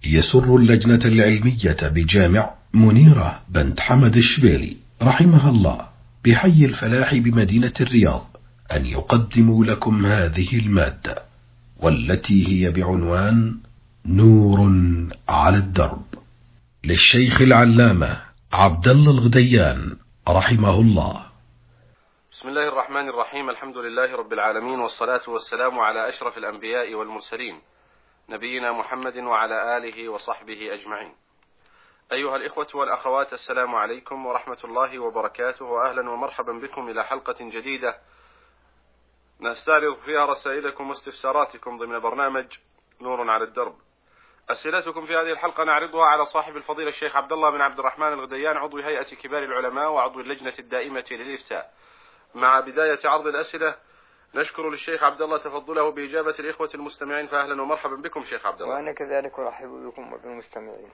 يسر اللجنة العلمية بجامع منيرة بنت حمد الشبيلي رحمها الله بحي الفلاح بمدينة الرياض أن يقدموا لكم هذه المادة، والتي هي بعنوان نور على الدرب، للشيخ العلامة عبد الله الغديان رحمه الله. بسم الله الرحمن الرحيم. الحمد لله رب العالمين، والصلاة والسلام على أشرف الأنبياء والمرسلين، نبينا محمد وعلى آله وصحبه أجمعين. أيها الإخوة والأخوات، السلام عليكم ورحمة الله وبركاته، وأهلا ومرحبا بكم إلى حلقة جديدة نستعرض فيها رسائلكم واستفساراتكم ضمن برنامج نور على الدرب. أسئلتكم في هذه الحلقة نعرضها على صاحب الفضيلة الشيخ عبد الله بن عبد الرحمن الغديان، عضو هيئة كبار العلماء وعضو اللجنة الدائمة للإفتاء. مع بداية عرض الأسئلة نشكر للشيخ عبد الله تفضله بإجابة الإخوة المستمعين، فأهلا ومرحبا بكم شيخ عبد الله. وأنا كذلك أرحب بكم وبالمستمعين.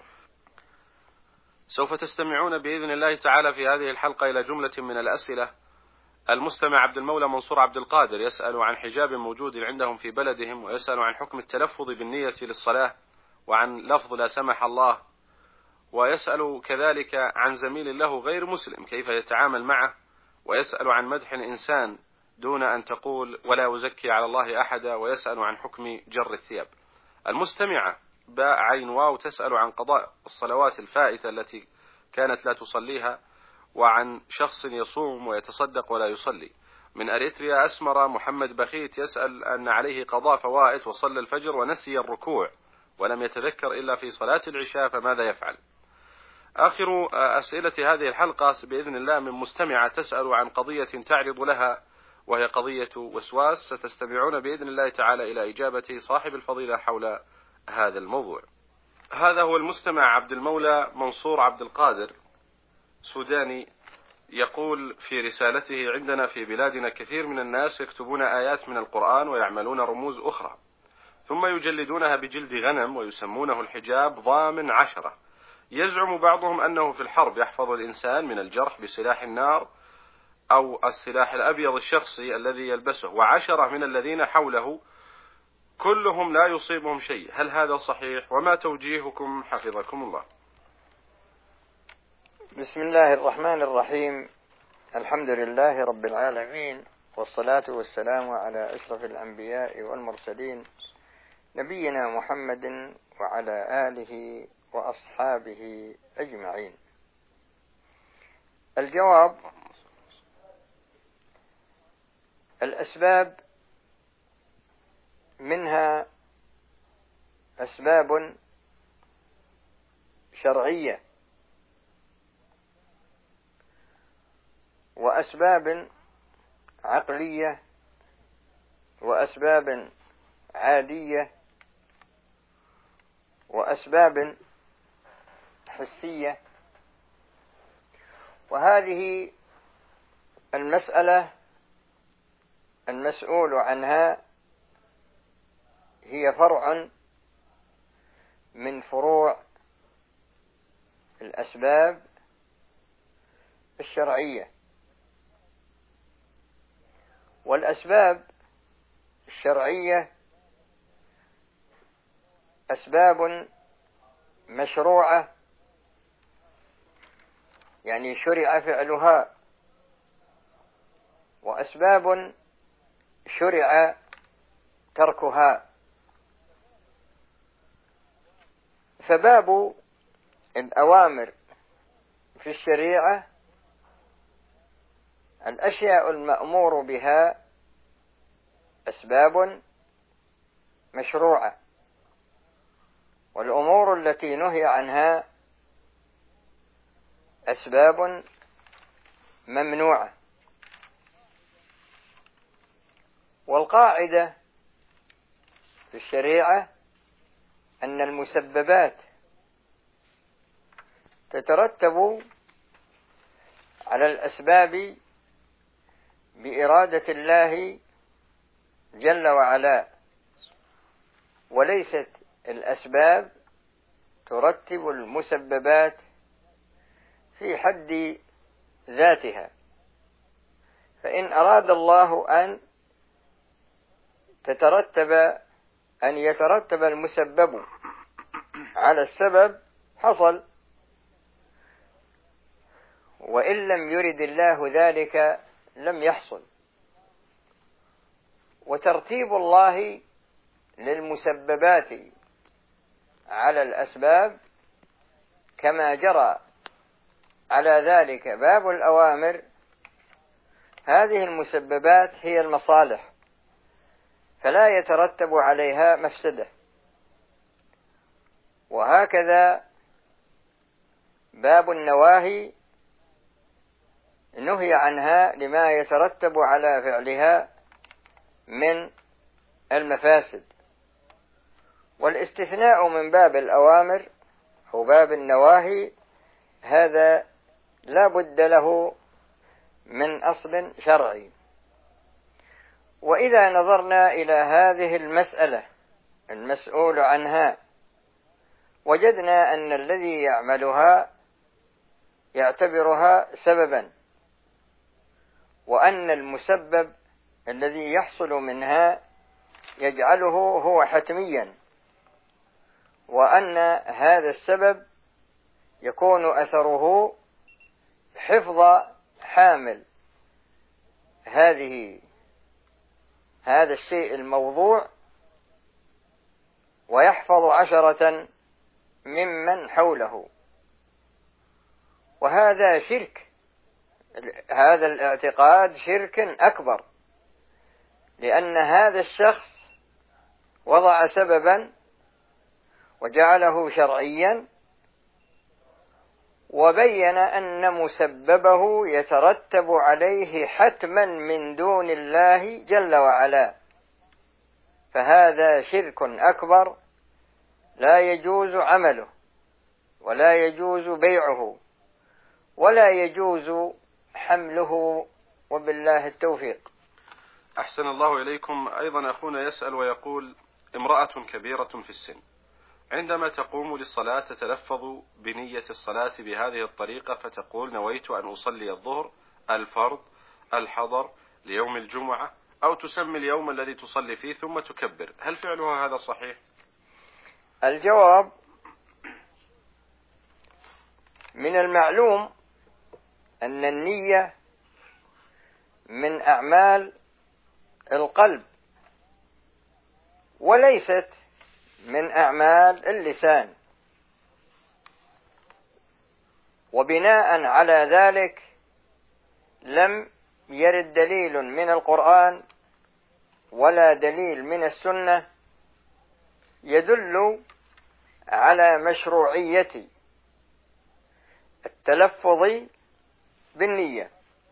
سوف تستمعون بإذن الله تعالى في هذه الحلقة إلى جملة من الأسئلة. المستمع عبد المولى منصور عبد القادر يسأل عن حجاب موجود عندهم في بلدهم، ويسأل عن حكم التلفظ بالنية للصلاة، وعن لفظ لا سمح الله، ويسأل كذلك عن زميل له غير مسلم كيف يتعامل معه، ويسأل عن مدح الإنسان دون أن تقول ولا أزكي على الله أحدا، ويسأل عن حكم جر الثياب. المستمعة باء عين واو تسأل عن قضاء الصلوات الفائتة التي كانت لا تصليها، وعن شخص يصوم ويتصدق ولا يصلي. من أريتريا أسمر محمد بخيت يسأل أن عليه قضاء فوائت وصلى الفجر ونسي الركوع ولم يتذكر إلا في صلاة العشاء، فماذا يفعل؟ آخر أسئلة هذه الحلقة بإذن الله من مستمعة تسأل عن قضية تعرض لها، وهي قضية وسواس. ستستمعون بإذن الله تعالى إلى إجابة صاحب الفضيلة حول هذا الموضوع. هذا هو المستمع عبد المولى منصور عبد القادر، سوداني، يقول في رسالته: عندنا في بلادنا كثير من الناس يكتبون آيات من القرآن ويعملون رموز أخرى، ثم يجلدونها بجلد غنم ويسمونه الحجاب ضامن 10. يزعم بعضهم أنه في الحرب يحفظ الإنسان من الجرح بسلاح النار أو السلاح الأبيض الشخصي الذي يلبسه، و10 من الذين حوله كلهم لا يصيبهم شيء. هل هذا صحيح؟ وما توجيهكم حفظكم الله؟ بسم الله الرحمن الرحيم. الحمد لله رب العالمين، والصلاة والسلام على أشرف الأنبياء والمرسلين، نبينا محمد وعلى آله وأصحابه أجمعين. الجواب: الأسباب منها أسباب شرعية، وأسباب عقلية، وأسباب عادية، وأسباب حسية. وهذه المسألة المسؤول عنها هي فرع من فروع الأسباب الشرعية. والأسباب الشرعية أسباب مشروعة، يعني شرع فعلها، وأسباب شرع تركها. فباب الأوامر في الشريعة الأشياء المأمور بها أسباب مشروعة، والأمور التي نهي عنها أسباب ممنوعة. والقاعدة في الشريعة أن المسببات تترتب على الأسباب بإرادة الله جل وعلا، وليست الأسباب ترتب المسببات في حد ذاتها. فإن أراد الله أن يترتب المسبب على السبب حصل، وإن لم يرد الله ذلك لم يحصل. وترتيب الله للمسببات على الأسباب كما جرى على ذلك باب الأوامر، هذه المسببات هي المصالح، فلا يترتب عليها مفسدة. وهكذا باب النواهي نهي عنها لما يترتب على فعلها من المفاسد. والاستثناء من باب الأوامر أو باب النواهي هذا لا بد له من أصل شرعي. وإذا نظرنا إلى هذه المسألة المسؤول عنها وجدنا أن الذي يعملها يعتبرها سببا، وأن المسبب الذي يحصل منها يجعله هو حتميا، وأن هذا السبب يكون أثره حفظ حامل هذا الشيء الموضوع، ويحفظ 10 ممن حوله. وهذا شرك، هذا الاعتقاد شرك أكبر، لأن هذا الشخص وضع سببا وجعله شرعيا، وبين أن مسببه يترتب عليه حتما من دون الله جل وعلا، فهذا شرك أكبر لا يجوز عمله ولا يجوز بيعه ولا يجوز حمله، وبالله التوفيق. أحسن الله إليكم. أيضا أخونا يسأل ويقول: امرأة كبيرة في السن عندما تقوم للصلاة تتلفظ بنية الصلاة بهذه الطريقة، فتقول: نويت أن أصلي الظهر الفرض الحضر ليوم الجمعة، أو تسمي اليوم الذي تصلي فيه ثم تكبر، هل فعلها هذا صحيح؟ الجواب: من المعلوم أن النية من أعمال القلب وليست من أعمال اللسان، وبناء على ذلك لم يرد دليل من القرآن ولا دليل من السنة يدل على مشروعية التلفظ بالنية،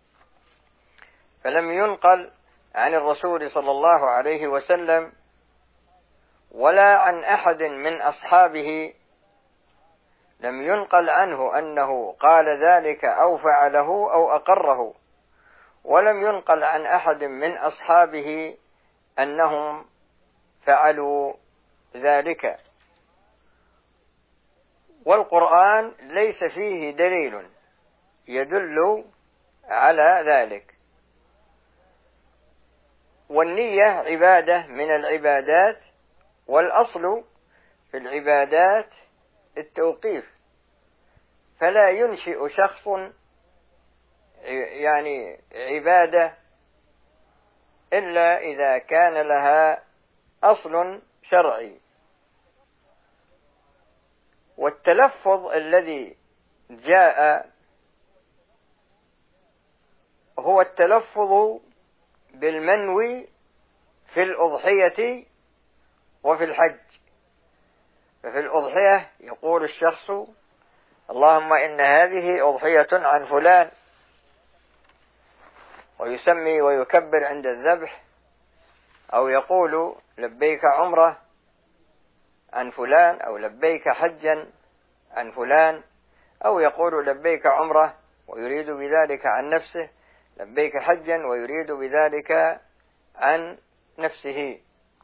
فلم ينقل عن الرسول صلى الله عليه وسلم ولا عن أحد من أصحابه، لم ينقل عنه أنه قال ذلك أو فعله أو أقره، ولم ينقل عن أحد من أصحابه أنهم فعلوا ذلك. والقرآن ليس فيه دليل يدل على ذلك. والنية عبادة من العبادات، والأصل في العبادات التوقيف، فلا ينشئ شخص عبادة إلا إذا كان لها أصل شرعي. والتلفظ الذي جاء هو التلفظ بالمنوي في الأضحية وفي الحج. ففي الأضحية يقول الشخص: اللهم إن هذه أضحية عن فلان، ويسمي ويكبر عند الذبح، أو يقول لبيك عمرة عن فلان، أو لبيك حجا عن فلان، أو يقول لبيك عمرة ويريد بذلك عن نفسه، لبيك حجا ويريد بذلك عن نفسه.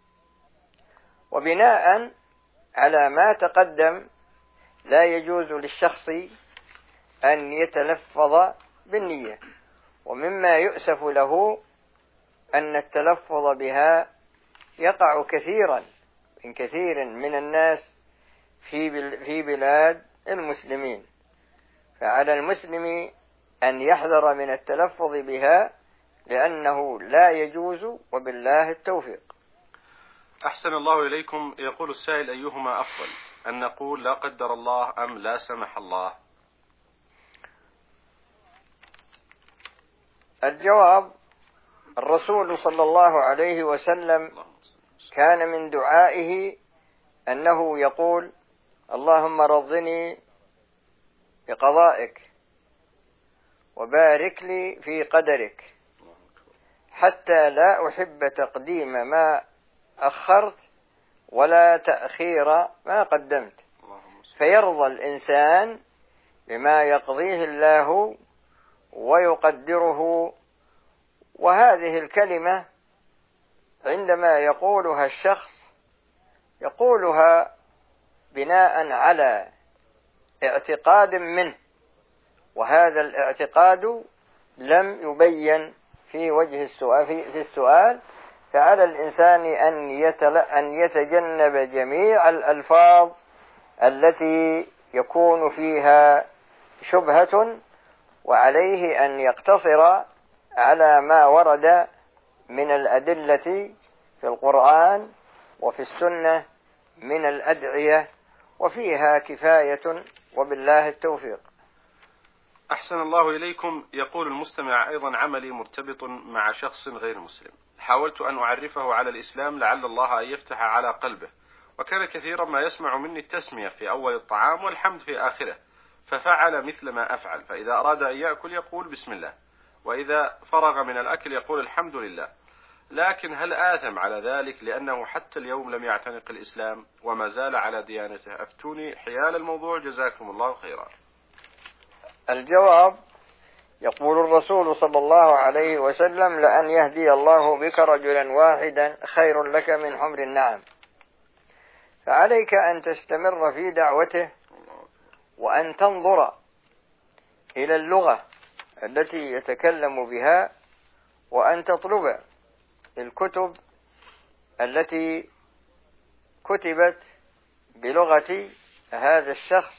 وبناء على ما تقدم لا يجوز للشخص أن يتلفظ بالنية. ومما يؤسف له أن التلفظ بها يقع كثيرا من كثير من الناس في بلاد المسلمين، فعلى المسلم أن يحذر من التلفظ بها لأنه لا يجوز، وبالله التوفيق. أحسن الله إليكم. يقول السائل: أيهما أفضل، أن نقول لا قدر الله أم لا سمح الله؟ الجواب: الرسول صلى الله عليه وسلم كان من دعائه أنه يقول: اللهم رضني بقضائك وبارك لي في قدرك، حتى لا أحب تقديم ما أخرت ولا تأخير ما قدمت. فيرضى الإنسان بما يقضيه الله ويقدره. وهذه الكلمة عندما يقولها الشخص يقولها بناء على اعتقاد منه، وهذا الاعتقاد لم يبين في وجه السؤال. فعلى الإنسان أن يتجنب جميع الألفاظ التي يكون فيها شبهة، وعليه أن يقتصر على ما ورد من الأدلة في القرآن وفي السنة من الأدعية، وفيها كفاية، وبالله التوفيق. أحسن الله إليكم. يقول المستمع: أيضا عملي مرتبط مع شخص غير مسلم، حاولت أن أعرفه على الإسلام لعل الله أن يفتح على قلبه، وكان كثيرا ما يسمع مني التسمية في أول الطعام والحمد في آخره، ففعل مثل ما أفعل، فإذا أراد أن يأكل يقول بسم الله، وإذا فرغ من الأكل يقول الحمد لله. لكن هل آثم على ذلك لأنه حتى اليوم لم يعتنق الإسلام وما زال على ديانته؟ أفتوني حيال الموضوع جزاكم الله خيرا. الجواب: يقول الرسول صلى الله عليه وسلم: لأن يهدي الله بك رجلا واحدا خير لك من حمر النعم. فعليك أن تستمر في دعوته، وأن تنظر إلى اللغة التي يتكلم بها، وأن تطلب الكتب التي كتبت بلغة هذا الشخص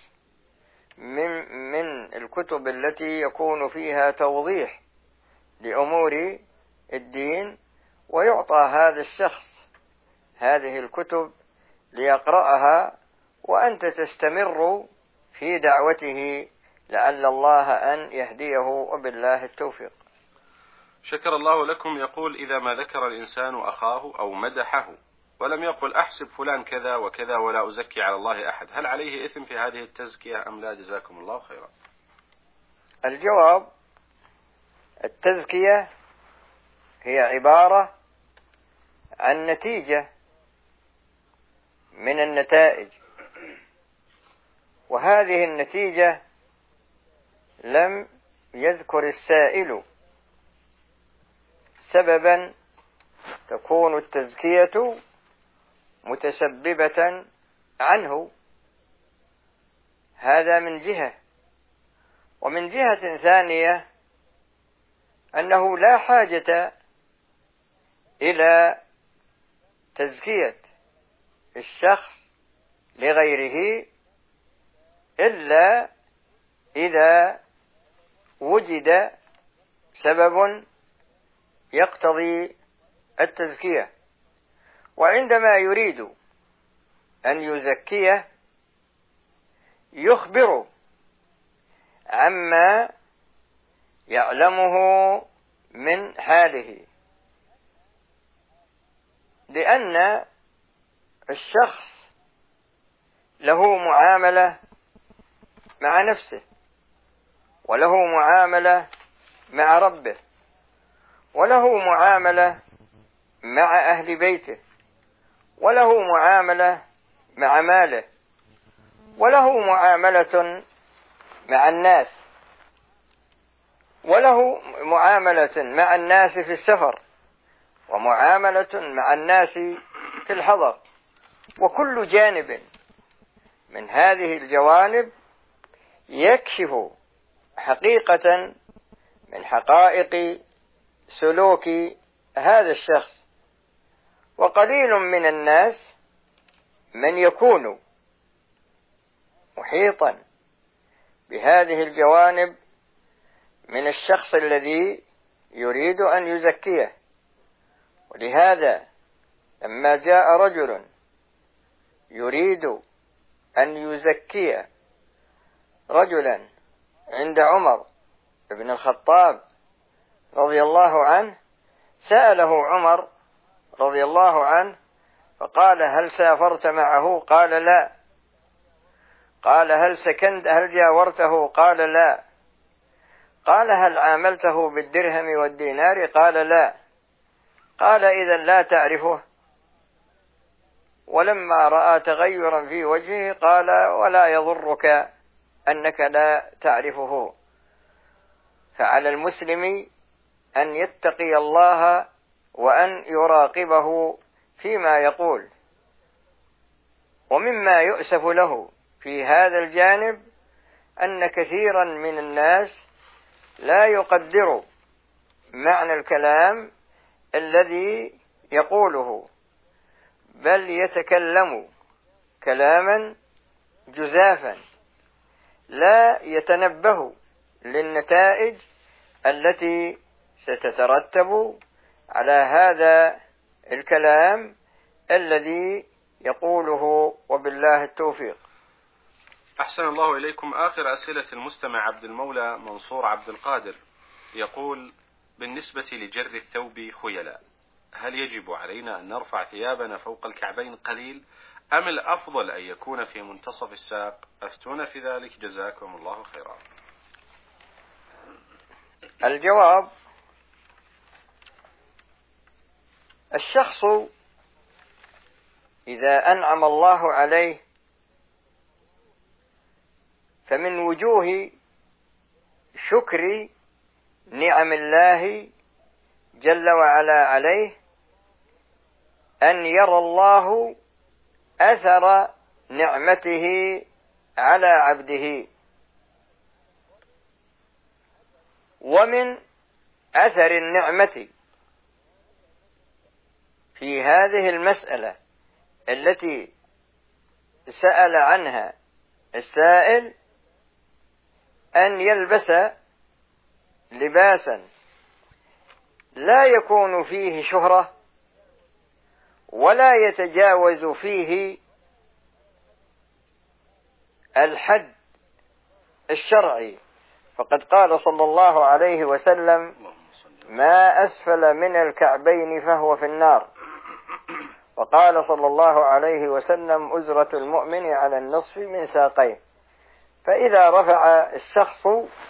من الكتب التي يكون فيها توضيح لأمور الدين، ويعطى هذا الشخص هذه الكتب ليقرأها، وأنت تستمر في دعوته لعل الله أن يهديه، وبالله التوفيق. شكر الله لكم. يقول: إذا ما ذكر الإنسان أخاه أو مدحه ولم يقل أحسب فلان كذا وكذا ولا أزكي على الله أحد، هل عليه إثم في هذه التزكية أم لا؟ جزاكم الله خيرا. الجواب: التزكية هي عبارة عن نتيجة من النتائج، وهذه النتيجة لم يذكر السائل سببا تكون التزكية متسببة عنه. هذا من جهة، ومن جهة ثانية أنه لا حاجة إلى تزكية الشخص لغيره إلا إذا وجد سبب يقتضي التزكية. وعندما يريد أن يزكيه يخبر عما يعلمه من حاله، لأن الشخص له معاملة مع نفسه، وله معاملة مع ربه، وله معاملة مع أهل بيته، وله معاملة مع ماله، وله معاملة مع الناس، وله معاملة مع الناس في السفر، ومعاملة مع الناس في الحضر. وكل جانب من هذه الجوانب يكشف حقيقة من حقائق سلوك هذا الشخص. وقليل من الناس من يكون محيطا بهذه الجوانب من الشخص الذي يريد أن يزكيه. ولهذا لما جاء رجل يريد أن يزكي رجلا عند عمر بن الخطاب رضي الله عنه، سأله عمر رضي الله عنه فقال: هل سافرت معه؟ قال: لا. قال: هل جاورته؟ قال: لا. قال: هل عاملته بالدرهم والدينار؟ قال: لا. قال: إذا لا تعرفه. ولما رأى تغيرا في وجهه قال: ولا يضرك أنك لا تعرفه. فعلى المسلم أن يتقي الله وأن يراقبه فيما يقول. ومما يؤسف له في هذا الجانب أن كثيرا من الناس لا يقدر معنى الكلام الذي يقوله، بل يتكلم كلاما جزافا لا يتنبه للنتائج التي ستترتب على هذا الكلام الذي يقوله، وبالله التوفيق. أحسن الله إليكم. آخر أسئلة المستمع عبد المولى منصور عبد القادر يقول: بالنسبة لجر الثوب خيلاء، هل يجب علينا أن نرفع ثيابنا فوق الكعبين قليل، أم الأفضل أن يكون في منتصف الساق؟ أفتونا في ذلك جزاكم الله خيرا. الجواب: الشخص إذا أنعم الله عليه فمن وجوه شكر نعم الله جل وعلا عليه أن يرى الله أثر نعمته على عبده. ومن أثر النعمة في هذه المسألة التي سأل عنها السائل أن يلبس لباسا لا يكون فيه شهرة ولا يتجاوز فيه الحد الشرعي، فقد قال صلى الله عليه وسلم: ما أسفل من الكعبين فهو في النار. وقال صلى الله عليه وسلم: أزرة المؤمن على النصف من ساقيه. فإذا رفع الشخص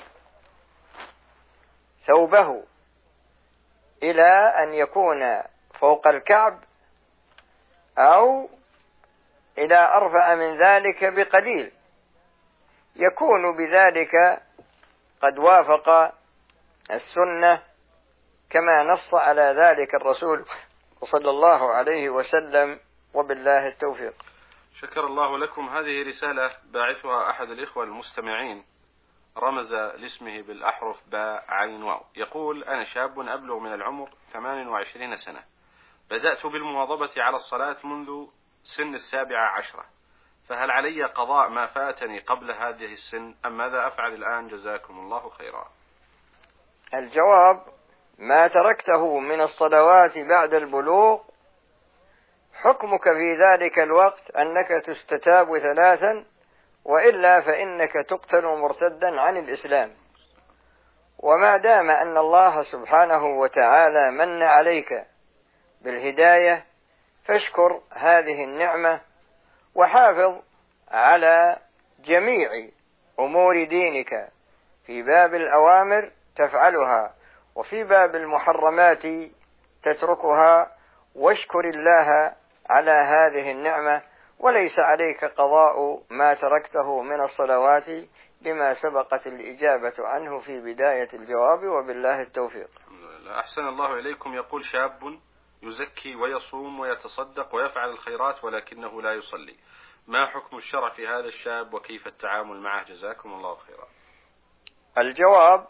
ثوبه إلى أن يكون فوق الكعب أو إلى أرفع من ذلك بقليل، يكون بذلك قد وافق السنة كما نص على ذلك الرسول صلى الله عليه وسلم، وبالله التوفيق. شكر الله لكم. هذه رسالة باعثها أحد الإخوة المستمعين، رمز لاسمه بالأحرف باء عين واو. يقول: أنا شاب أبلغ من العمر 28 سنة، بدأت بالمواظبة على الصلاة منذ سن 17، فهل علي قضاء ما فاتني قبل هذه السن، أم ماذا أفعل الآن؟ جزاكم الله خيرا. الجواب: ما تركته من الصلوات بعد البلوغ حكمك في ذلك الوقت أنك تستتاب 3، وإلا فإنك تقتل مرتدا عن الإسلام. وما دام أن الله سبحانه وتعالى من عليك بالهداية فاشكر هذه النعمة، وحافظ على جميع أمور دينك، في باب الأوامر تفعلها وفي باب المحرمات تتركها، واشكر الله على هذه النعمة، وليس عليك قضاء ما تركته من الصلوات لما سبقت الإجابة عنه في بداية الجواب، وبالله التوفيق. الحمد لله. أحسن الله إليكم. يقول: شاب يزكي ويصوم ويتصدق ويفعل الخيرات ولكنه لا يصلي، ما حكم الشرع في هذا الشاب وكيف التعامل معه؟ جزاكم الله خيرا. الجواب: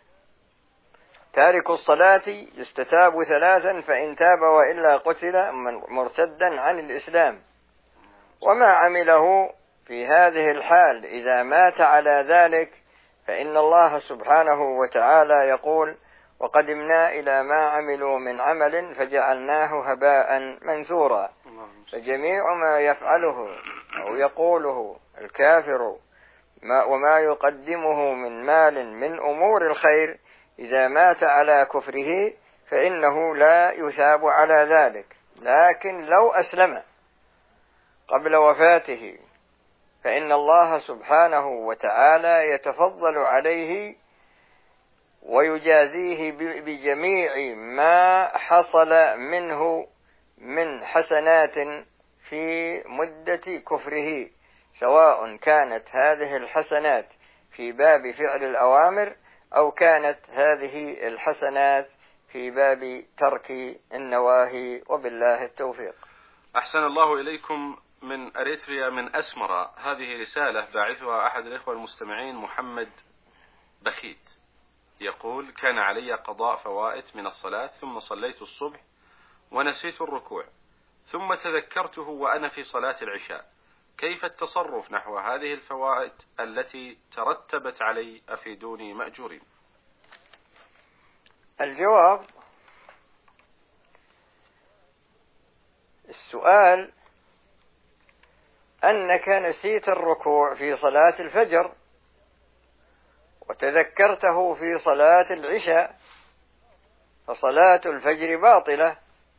تارك الصلاة يستتاب 3، فإن تاب وإلا قتل مرتدا عن الإسلام. وما عمله في في هذه الحال إذا مات على ذلك فإن الله سبحانه وتعالى يقول: وقدمنا إلى ما عملوا من عمل فجعلناه هباء منثورا. فجميع ما يفعله أو يقوله الكافر وما يقدمه من مال من أمور الخير إذا مات على كفره فإنه لا يثاب على ذلك، لكن لو أسلم قبل وفاته فإن الله سبحانه وتعالى يتفضل عليه ويجازيه بجميع ما حصل منه من حسنات في مدة كفره، سواء كانت هذه الحسنات في باب فعل الأوامر أو كانت هذه الحسنات في باب ترك النواهي، وبالله التوفيق. أحسن الله إليكم. من أريتريا من أسمرة، هذه رسالة باعثها أحد الإخوة المستمعين محمد بخيت، يقول: كان علي قضاء فوائت من الصلاة، ثم صليت الصبح ونسيت الركوع، ثم تذكرته وأنا في صلاة العشاء، كيف التصرف نحو هذه الفوائت التي ترتبت علي؟ أفيدوني مأجورين. الجواب: السؤال أنك نسيت الركوع في صلاة الفجر وتذكرته في صلاة العشاء، فصلاة الفجر باطلة،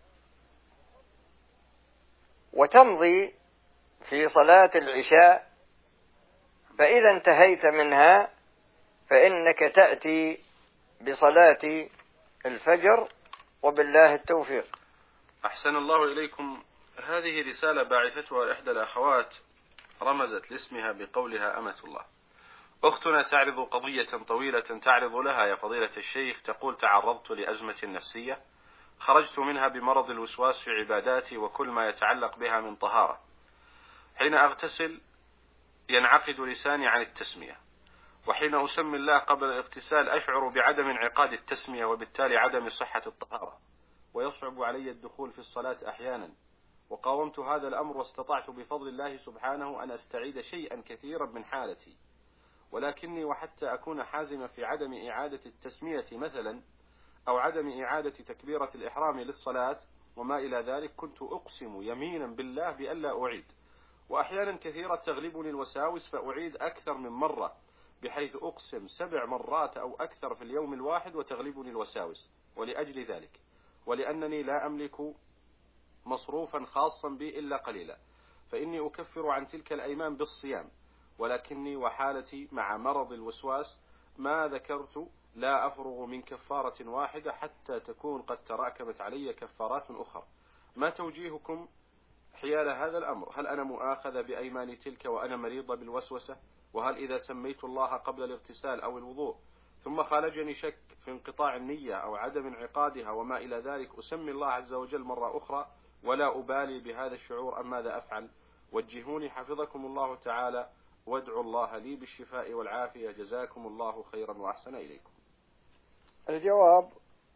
وتمضي في صلاة العشاء، فإذا انتهيت منها فإنك تأتي بصلاة الفجر، وبالله التوفيق. أحسن الله إليكم. هذه رسالة باعثتها إحدى الأخوات، رمزت لاسمها بقولها: أمة الله. أختنا تعرض قضية طويلة تعرض لها يا فضيلة الشيخ، تقول: تعرضت لأزمة نفسية، خرجت منها بمرض الوسواس في عباداتي وكل ما يتعلق بها من طهارة. حين أغتسل ينعقد لساني عن التسمية، وحين أسمي الله قبل الاغتسال أشعر بعدم انعقاد التسمية وبالتالي عدم صحة الطهارة، ويصعب علي الدخول في الصلاة أحيانا. وقاومت هذا الأمر واستطعت بفضل الله سبحانه أن أستعيد شيئا كثيرا من حالتي، ولكني وحتى أكون حازما في عدم إعادة التسمية مثلا، أو عدم إعادة تكبيرة الإحرام للصلاة وما إلى ذلك، كنت أقسم يمينا بالله بألا أعيد، وأحيانا كثيرة تغلبني الوساوس فأعيد أكثر من مرة، بحيث أقسم 7 مرات أو أكثر في اليوم الواحد وتغلبني الوساوس. ولأجل ذلك، ولأنني لا أملك مصروفا خاصا بي إلا قليلا، فإني أكفر عن تلك الأيمان بالصيام، ولكني وحالتي مع مرض الوسواس ما ذكرت لا أفرغ من كفارة واحدة حتى تكون قد تراكمت علي كفارات أخرى. ما توجيهكم حيال هذا الأمر؟ هل أنا مؤاخذة بأيمان تلك وأنا مريضة بالوسوسة؟ وهل إذا سميت الله قبل الاغتسال أو الوضوء ثم خالجني شك في انقطاع النية أو عدم انعقادها وما إلى ذلك أسمي الله عز وجل مرة أخرى ولا أبالي بهذا الشعور، أم ماذا أفعل؟ وجهوني حفظكم الله تعالى، وادعوا الله لي بالشفاء والعافية، جزاكم الله خيرا وأحسن إليكم. الجواب: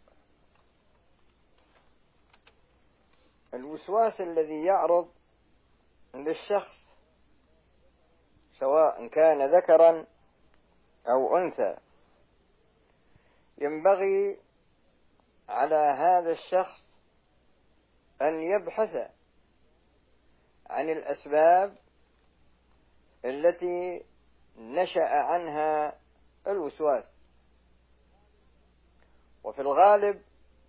الوسواس الذي يعرض للشخص سواء كان ذكرا أو أنثى ينبغي على هذا الشخص أن يبحث عن الأسباب التي نشأ عنها الوسواس، وفي الغالب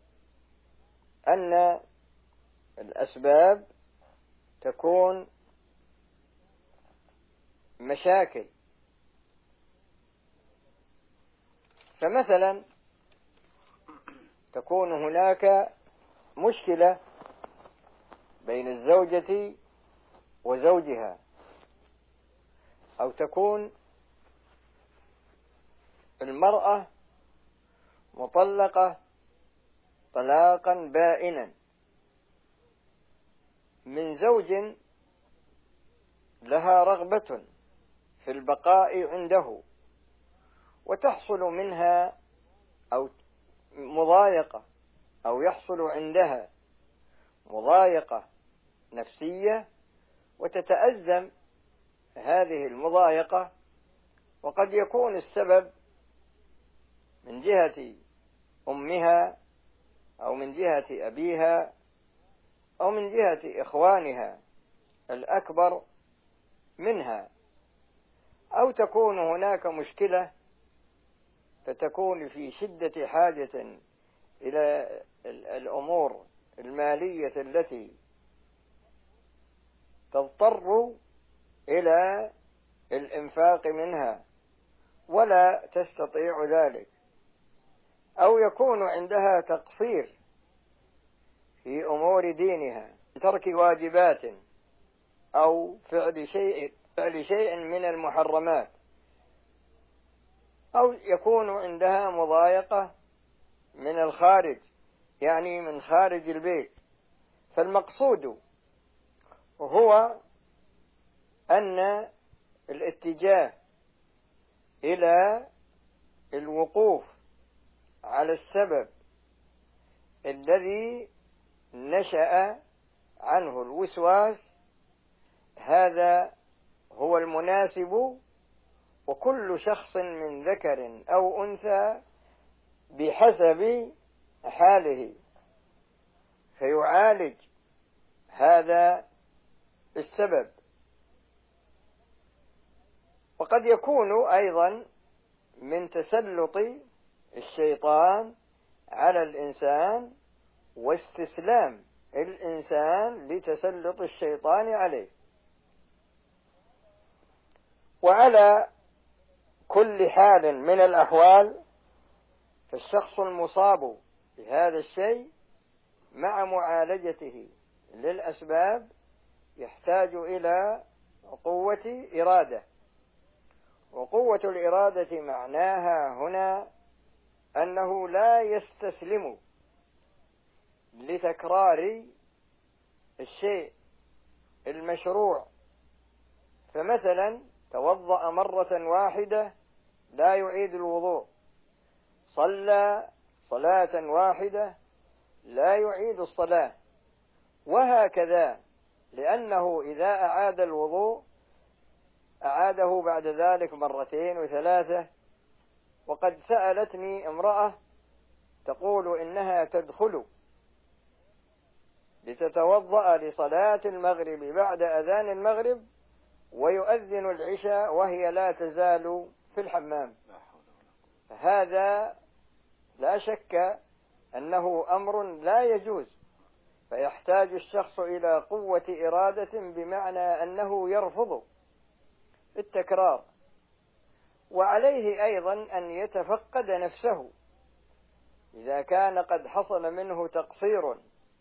أن الأسباب تكون مشاكل. فمثلا تكون هناك مشكلة بين الزوجة وزوجها، أو تكون المرأة مطلقة طلاقا بائنا من زوج لها رغبة في البقاء عنده، وتحصل منها أو مضايقة أو يحصل عندها مضايقة نفسية، وتتأزم هذه المضايقة، وقد يكون السبب من جهة أمها أو من جهة أبيها أو من جهة إخوانها الأكبر منها، أو تكون هناك مشكلة فتكون في شدة حاجة إلى الأمور المالية التي تضطر إلى الإنفاق منها ولا تستطيع ذلك، أو يكون عندها تقصير في أمور دينها، ترك واجبات أو فعل شيء من المحرمات، أو يكون عندها مضايقة من الخارج، يعني من خارج البيت. فالمقصود هو أن الاتجاه إلى الوقوف على السبب الذي نشأ عنه الوسواس هذا هو المناسب، وكل شخص من ذكر أو أنثى بحسب حاله فيعالج هذا السبب. وقد يكون أيضا من تسلط الشيطان على الإنسان واستسلام الإنسان لتسلط الشيطان عليه. وعلى كل حال من الأحوال فالشخص المصاب بهذا الشيء مع معالجته للأسباب يحتاج إلى قوة إرادة، وقوة الإرادة معناها هنا أنه لا يستسلم لتكرار الشيء المشروع. فمثلا توضأ مرة واحدة لا يعيد الوضوء، صلى صلاة واحدة لا يعيد الصلاة، وهكذا، لأنه إذا أعاد الوضوء أعاده بعد ذلك مرتين وثلاثة. وقد سألتني امرأة تقول إنها تدخل لتتوضأ لصلاة المغرب بعد أذان المغرب ويؤذن العشاء وهي لا تزال في الحمام. هذا لا شك أنه أمر لا يجوز، فيحتاج الشخص إلى قوة إرادة، بمعنى أنه يرفض التكرار. وعليه أيضا أن يتفقد نفسه إذا كان قد حصل منه تقصير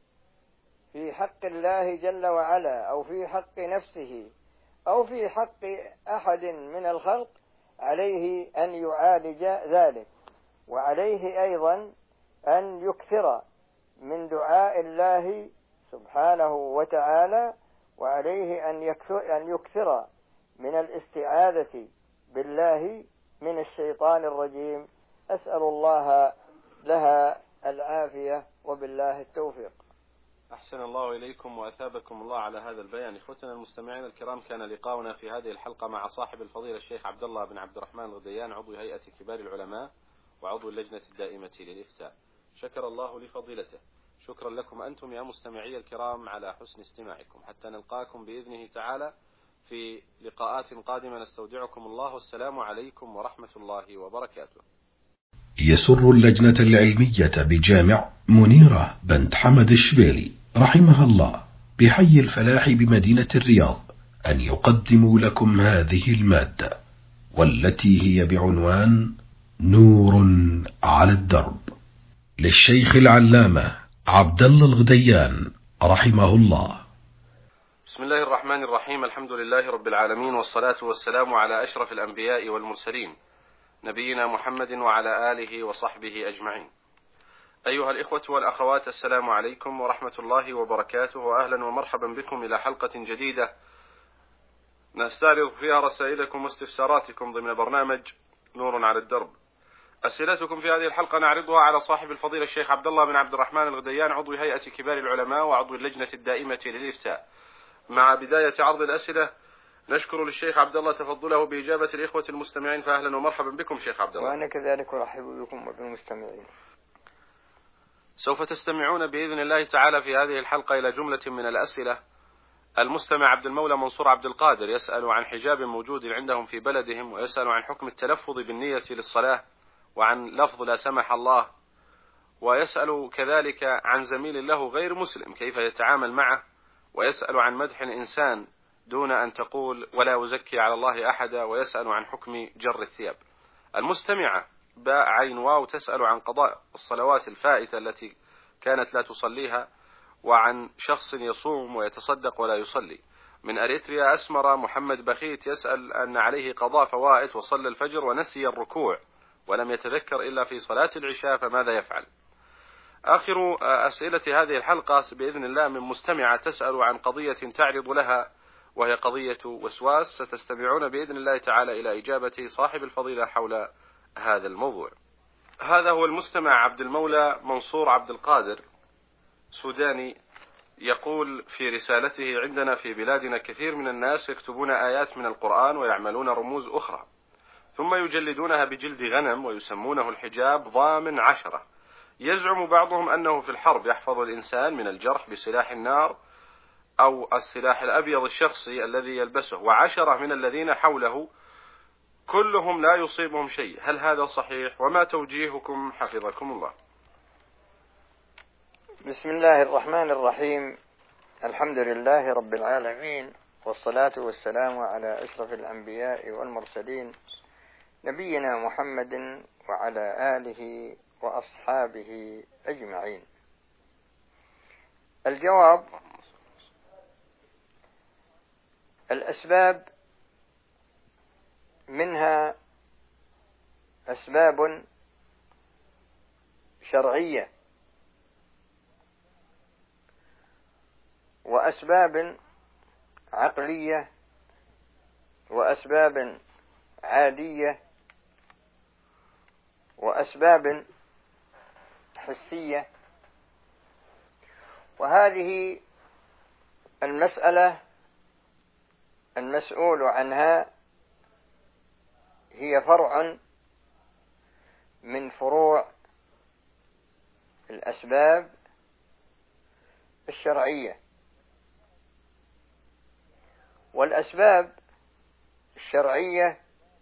في حق الله جل وعلا أو في حق نفسه أو في حق أحد من الخلق، عليه أن يعالج ذلك. وعليه أيضا أن يكثر من دعاء الله سبحانه وتعالى، وعليه أن يكثر من الاستعاذة بالله من الشيطان الرجيم. أسأل الله لها العافية، وبالله التوفيق. أحسن الله إليكم وأثابكم الله على هذا البيان. إخوتنا المستمعين الكرام، كان لقاؤنا في هذه الحلقة مع صاحب الفضيلة الشيخ عبد الله بن عبد الرحمن الغديان، عضو هيئة كبار العلماء وعضو اللجنة الدائمة للإفتاء. شكر الله لفضيلته. شكرا لكم أنتم يا مستمعي الكرام على حسن استماعكم، حتى نلقاكم بإذنه تعالى في لقاءات قادمة. نستودعكم الله، والسلام عليكم ورحمة الله وبركاته. يسر اللجنة العلمية بجامع منيرة بنت حمد الشبيلي رحمها الله بحي الفلاح بمدينة الرياض أن يقدموا لكم هذه المادة، والتي هي بعنوان نور على الدرب، للشيخ العلامة عبد الله الغديان رحمه الله. بسم الله الرحمن الرحيم. الحمد لله رب العالمين، والصلاة والسلام على أشرف الأنبياء والمرسلين، نبينا محمد وعلى آله وصحبه أجمعين. أيها الإخوة والأخوات، السلام عليكم ورحمة الله وبركاته، وأهلا ومرحبا بكم إلى حلقة جديدة نستعرض فيها رسائلكم واستفساراتكم ضمن برنامج نور على الدرب. أسئلتكم في هذه الحلقة نعرضها على صاحب الفضيلة الشيخ عبد الله بن عبد الرحمن الغديان، عضو هيئة كبار العلماء وعضو اللجنة الدائمة للإفتاء. مع بداية عرض الأسئلة نشكر للشيخ عبد الله تفضله بإجابة الإخوة المستمعين، فأهلا ومرحبا بكم شيخ عبد الله. وأنا كذلك أرحب بكم وبالمستمعين. سوف تستمعون بإذن الله تعالى في هذه الحلقة إلى جملة من الأسئلة. المستمع عبد المولى منصور عبد القادر يسأل عن حجاب موجود عندهم في بلدهم، ويسأل عن حكم التلفظ بالنية للصلاة، وعن لفظ لا سمح الله، ويسأل كذلك عن زميل له غير مسلم كيف يتعامل معه، ويسأل عن مدح الإنسان دون أن تقول ولا أزكي على الله أحدا، ويسأل عن حكم جر الثياب. المستمعة باء عين واو تسأل عن قضاء الصلوات الفائتة التي كانت لا تصليها، وعن شخص يصوم ويتصدق ولا يصلي. من أريتريا أسمر محمد بخيت يسأل أن عليه قضاء فوائت وصلى الفجر ونسي الركوع ولم يتذكر إلا في صلاة العشاء، فماذا يفعل؟ آخر أسئلة هذه الحلقة بإذن الله من مستمعة تسأل عن قضية تعرض لها، وهي قضية وسواس. ستستمعون بإذن الله تعالى إلى إجابة صاحب الفضيلة حول هذا الموضوع. هذا هو المستمع عبد المولى منصور عبد القادر، سوداني، يقول في رسالته: عندنا في بلادنا كثير من الناس يكتبون آيات من القرآن ويعملون رموز أخرى، ثم يجلدونها بجلد غنم ويسمونه الحجاب ضامن 10. يزعم بعضهم أنه في الحرب يحفظ الإنسان من الجرح بسلاح النار أو السلاح الأبيض الشخصي الذي يلبسه، و10 من الذين حوله كلهم لا يصيبهم شيء. هل هذا صحيح؟ وما توجيهكم حفظكم الله؟ بسم الله الرحمن الرحيم. الحمد لله رب العالمين، والصلاة والسلام على أشرف الأنبياء والمرسلين، نبينا محمد وعلى آله وأصحابه أجمعين. الجواب: الأسباب منها أسباب شرعية، وأسباب عقلية، وأسباب عادية، وأسباب حسية. وهذه المسألة المسؤول عنها هي فرع من فروع الأسباب الشرعية. والأسباب الشرعية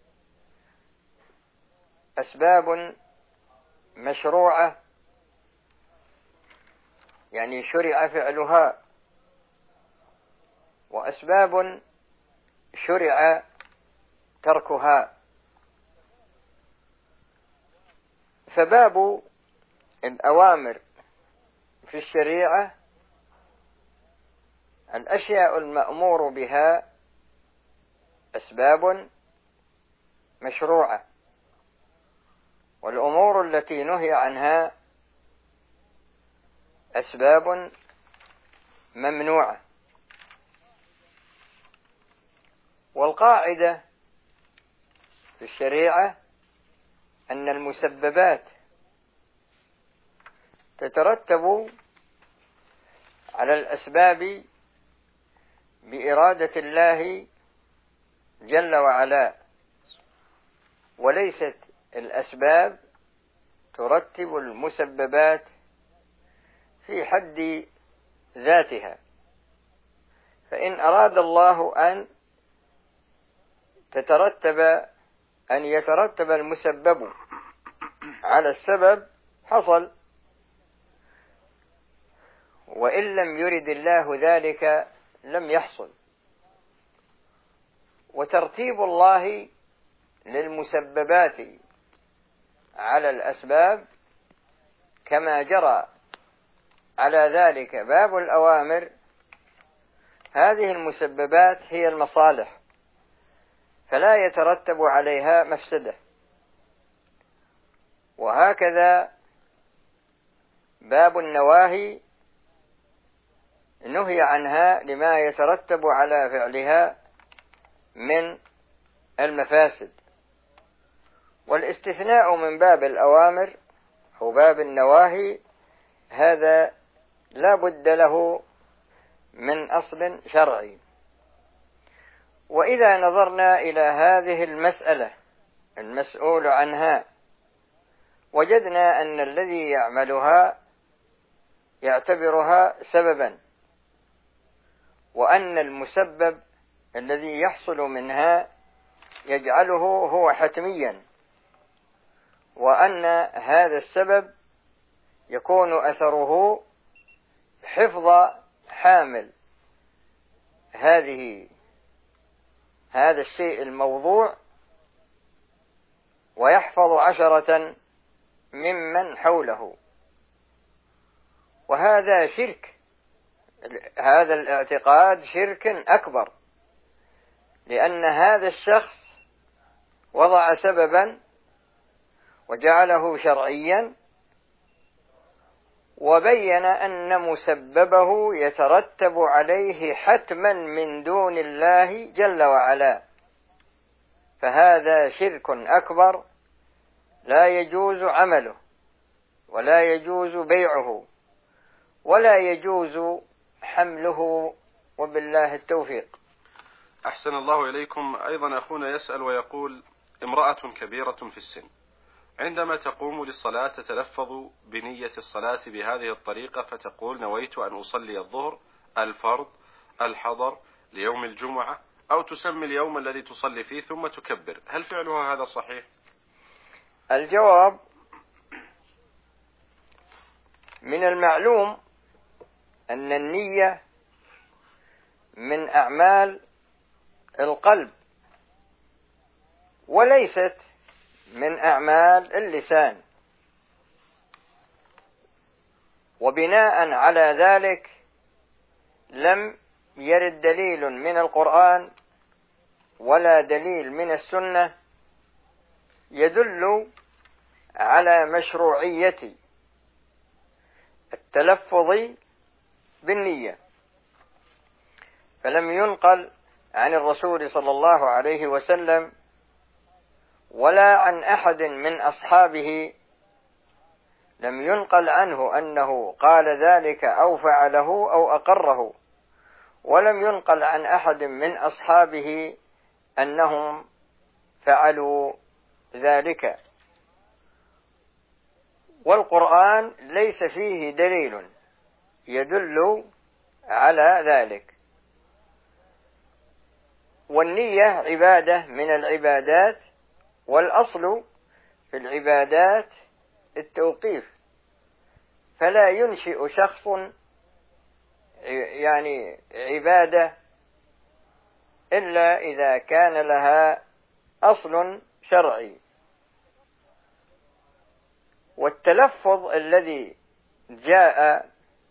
أسباب مشروعة، يعني شرع فعلها، وأسباب شرع تركها. فباب الأوامر في الشريعة الأشياء المأمور بها أسباب مشروعة، والأمور التي نهي عنها أسباب ممنوعة. والقاعدة في الشريعة أن المسببات تترتب على الأسباب بإرادة الله جل وعلا، وليست الأسباب ترتب المسببات في حد ذاتها. فإن أراد الله أن يترتب المسبب على السبب حصل، وإن لم يرد الله ذلك لم يحصل. وترتيب الله للمسببات على الأسباب كما جرى على ذلك باب الأوامر، هذه المسببات هي المصالح، فلا يترتب عليها مفسدة. وهكذا باب النواهي نهي عنها لما يترتب على فعلها من المفاسد. والاستثناء من باب الأوامر أو باب النواهي هذا لا بد له من أصل شرعي. وإذا نظرنا إلى هذه المسألة المسؤول عنها وجدنا أن الذي يعملها يعتبرها سببا، وأن المسبب الذي يحصل منها يجعله هو حتميا، وأن هذا السبب يكون أثره حفظ حامل هذا الشيء الموضوع، ويحفظ 10 ممن حوله. وهذا شرك، هذا الاعتقاد شرك أكبر، لأن هذا الشخص وضع سببا وجعله شرعيا، وبين أن مسببه يترتب عليه حتما من دون الله جل وعلا، فهذا شرك أكبر لا يجوز عمله ولا يجوز بيعه ولا يجوز حمله، وبالله التوفيق. أحسن الله إليكم. أيضا أخونا يسأل ويقول: امرأة كبيرة في السن عندما تقوم للصلاة تتلفظ بنية الصلاة بهذه الطريقة، فتقول: نويت أن أصلي الظهر الفرض الحضر ليوم الجمعة، أو تسمي اليوم الذي تصلي فيه ثم تكبر، هل فعلها هذا صحيح؟ الجواب: من المعلوم أن النية من أعمال القلب وليست من أعمال اللسان، وبناء على ذلك لم يرد دليل من القرآن ولا دليل من السنة يدل على مشروعية التلفظ بالنية، فلم ينقل عن الرسول صلى الله عليه وسلم ولا عن أحد من أصحابه، لم ينقل عنه أنه قال ذلك أو فعله أو أقره، ولم ينقل عن أحد من أصحابه أنهم فعلوا ذلك. والقرآن ليس فيه دليل يدل على ذلك. والنية عبادة من العبادات، والأصل في العبادات التوقيف، فلا ينشئ شخص عبادة إلا إذا كان لها أصل شرعي. والتلفظ الذي جاء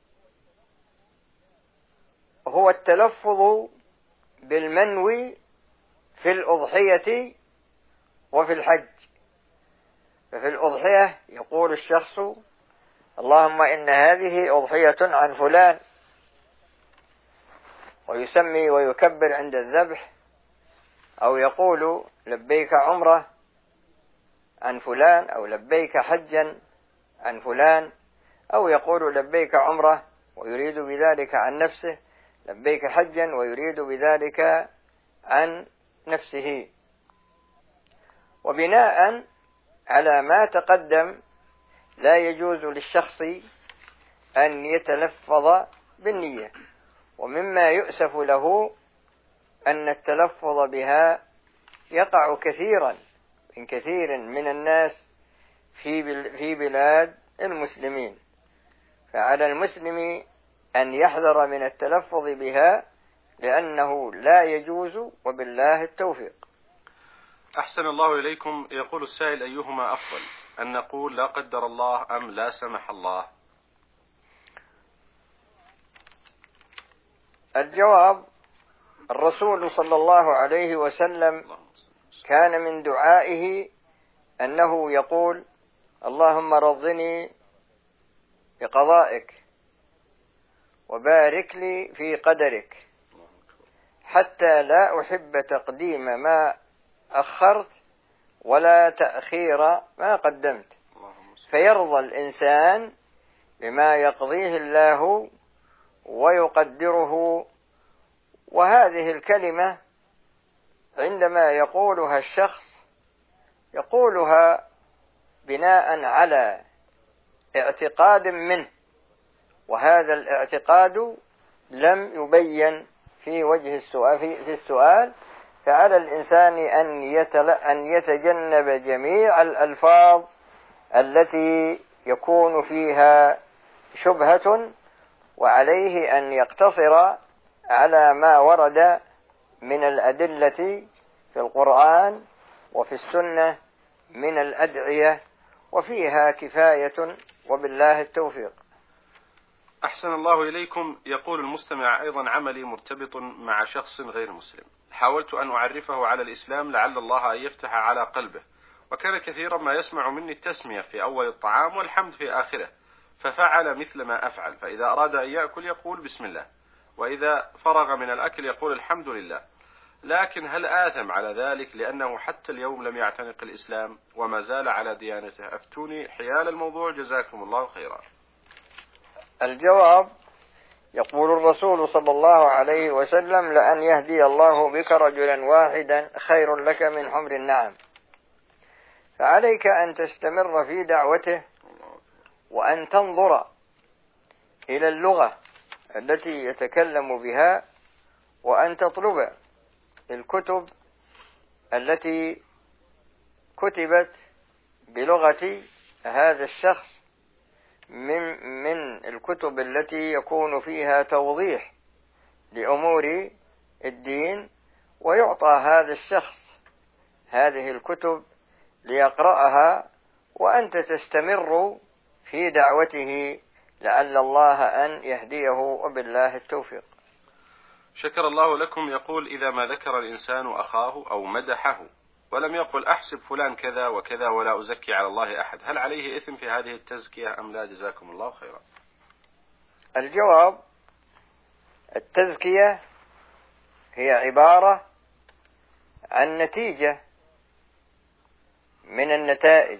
هو التلفظ بالمنوي في الأضحية وفي الحج. ففي الأضحية يقول الشخص: اللهم إن هذه أضحية عن فلان، ويسمي ويكبر عند الذبح، أو يقول لبيك عمرة عن فلان، أو لبيك حجا عن فلان، أو يقول لبيك عمرة ويريد بذلك عن نفسه، لبيك حجا ويريد بذلك عن نفسه. وبناء على ما تقدم لا يجوز للشخص أن يتلفظ بالنية. ومما يؤسف له أن التلفظ بها يقع كثيرا من كثير من الناس في بلاد المسلمين، فعلى المسلم أن يحذر من التلفظ بها لأنه لا يجوز، وبالله التوفيق. أحسن الله إليكم. يقول السائل: أيهما أفضل، أن نقول لا قدر الله أم لا سمح الله؟ الجواب: الرسول صلى الله عليه وسلم كان من دعائه أنه يقول: اللهم رضني بقضائك وبارك لي في قدرك، حتى لا أحب تقديم ما أخرت ولا تأخير ما قدمت. فيرضى الإنسان بما يقضيه الله ويقدره. وهذه الكلمة عندما يقولها الشخص يقولها بناء على اعتقاد منه، وهذا الاعتقاد لم يبين في وجه السؤال في السؤال، فعلى الإنسان أن يتجنب جميع الألفاظ التي يكون فيها شبهة، وعليه أن يقتصر على ما ورد من الأدلة في القرآن وفي السنة من الأدعية، وفيها كفاية، وبالله التوفيق. أحسن الله إليكم. يقول المستمع أيضا: عملي مرتبط مع شخص غير مسلم، حاولت أن أعرفه على الإسلام لعل الله أن يفتح على قلبه، وكان كثيرا ما يسمع مني التسمية في أول الطعام والحمد في آخره، ففعل مثل ما أفعل، فإذا أراد أن يأكل يقول بسم الله، وإذا فرغ من الأكل يقول الحمد لله. لكن هل آثم على ذلك لأنه حتى اليوم لم يعتنق الإسلام وما زال على ديانته؟ أفتوني حيال الموضوع جزاكم الله خيرا. الجواب: يقول الرسول صلى الله عليه وسلم: لأن يهدي الله بك رجلا واحدا خير لك من حمر النعم. فعليك أن تستمر في دعوته، وأن تنظر إلى اللغة التي يتكلم بها، وأن تطلب الكتب التي كتبت بلغة هذا الشخص من الكتب التي يكون فيها توضيح لأمور الدين، ويعطى هذا الشخص هذه الكتب ليقرأها، وأنت تستمر في دعوته لعل الله أن يهديه، وبالله التوفيق. شكر الله لكم. يقول: إذا ما ذكر الإنسان أخاه أو مدحه ولم يقل أحسب فلان كذا وكذا ولا أزكي على الله أحد، هل عليه إثم في هذه التزكية أم لا؟ جزاكم الله خيرا. الجواب: التزكية هي عبارة عن نتيجة من النتائج،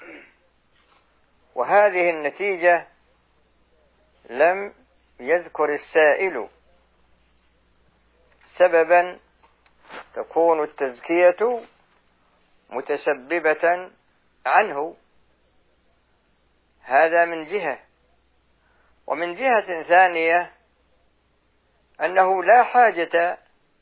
وهذه النتيجة لم يذكر السائل سببا تكون التزكية متسببة عنه، هذا من جهة. ومن جهة ثانية أنه لا حاجة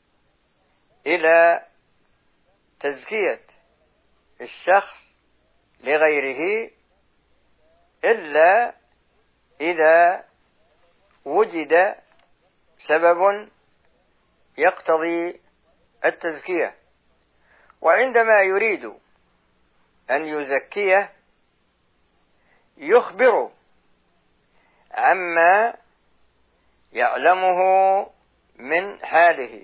إلى تزكية الشخص لغيره إلا إذا وجد سبب يقتضي التزكية. وعندما يريد أن يزكيه يخبر عما يعلمه من حاله،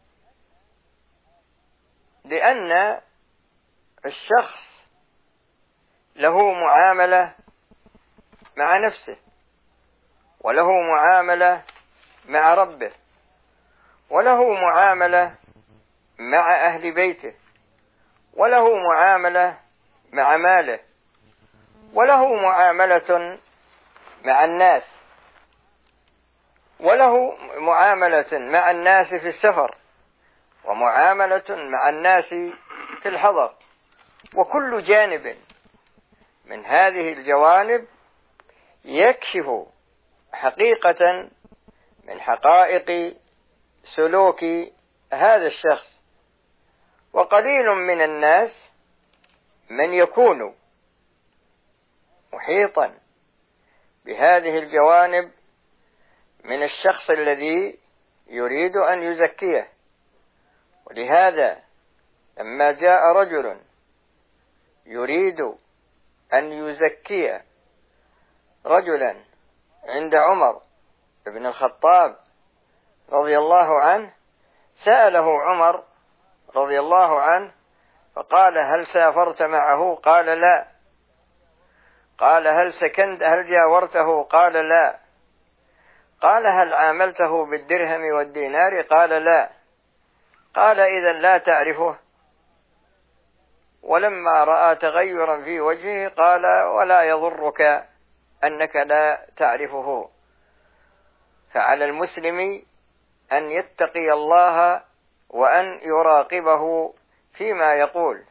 لأن الشخص له معاملة مع نفسه، وله معاملة مع ربه، وله معاملة مع أهل بيته، وله معاملة مع ماله، وله معاملة مع الناس، وله معاملة مع الناس في السفر، ومعاملة مع الناس في الحضر. وكل جانب من هذه الجوانب يكشف حقيقة من حقائق سلوك هذا الشخص. وقليل من الناس من يكون محيطا بهذه الجوانب من الشخص الذي يريد أن يزكيه. ولهذا لما جاء رجل يريد أن يزكي رجلا عند عمر بن الخطاب رضي الله عنه، سأله عمر رضي الله عنه فقال: هل سافرت معه؟ قال: لا. قال: هل جاورته؟ قال: لا. قال: هل عاملته بالدرهم والدينار؟ قال: لا. قال: إذا لا تعرفه. ولما رأى تغيرا في وجهه قال: ولا يضرك أنك لا تعرفه. فعلى المسلم أن يتقي الله وأن يراقبه فيما يقول.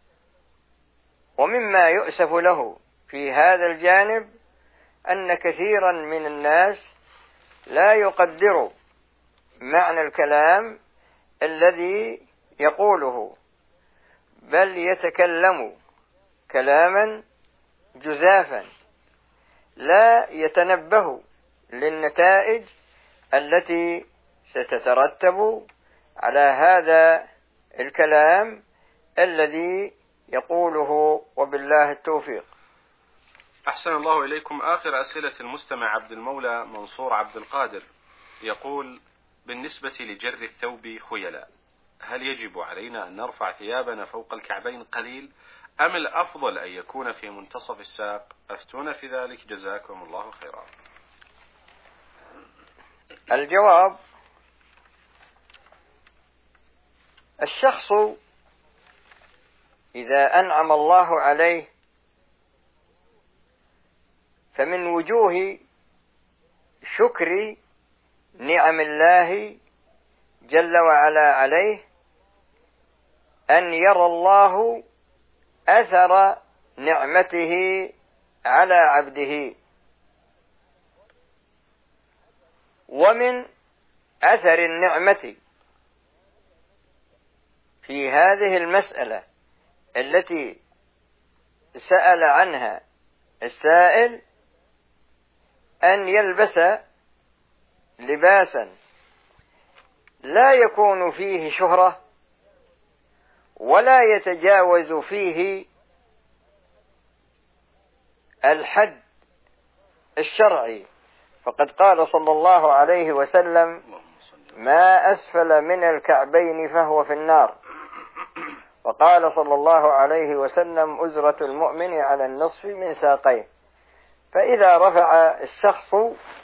ومما يؤسف له في هذا الجانب أن كثيرا من الناس لا يقدر معنى الكلام الذي يقوله، بل يتكلم كلاما جزافا لا يتنبه للنتائج التي ستترتب على هذا الكلام الذي يقوله، وبالله التوفيق. أحسن الله إليكم. آخر أسئلة المستمع عبد المولى منصور عبد القادر يقول: بالنسبة لجر الثوب خيلاء، هل يجب علينا أن نرفع ثيابنا فوق الكعبين قليل، أم الأفضل أن يكون في منتصف الساق؟ أفتونا في ذلك جزاكم الله خيرا. الجواب: الشخص إذا أنعم الله عليه فمن وجوه شكر نعم الله جل وعلا عليه أن يرى الله أثر نعمته على عبده. ومن أثر النعمة في هذه المسألة التي سأل عنها السائل أن يلبس لباسا لا يكون فيه شهرة ولا يتجاوز فيه الحد الشرعي، فقد قال صلى الله عليه وسلم: ما أسفل من الكعبين فهو في النار. وقال صلى الله عليه وسلم: أزرة المؤمن على النصف من ساقيه. فإذا رفع الشخص